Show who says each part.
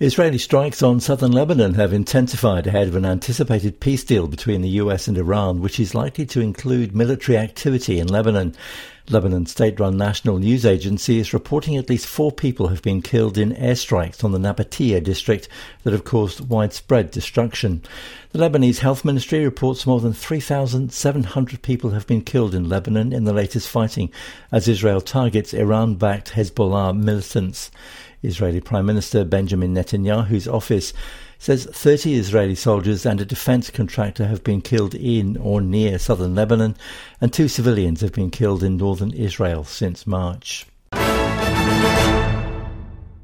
Speaker 1: Israeli strikes on southern Lebanon have intensified ahead of an anticipated peace deal between the US and Iran, which is likely to include military activity in Lebanon. Lebanon's state-run national news agency is reporting at least 4 people have been killed in airstrikes on the Nabatieh district that have caused widespread destruction. The Lebanese Health Ministry reports more than 3,700 people have been killed in Lebanon in the latest fighting as Israel targets Iran-backed Hezbollah militants. Israeli Prime Minister Benjamin Netanyahu's office says 30 Israeli soldiers and a defence contractor have been killed in or near southern Lebanon, and 2 civilians have been killed in northern Israel since March.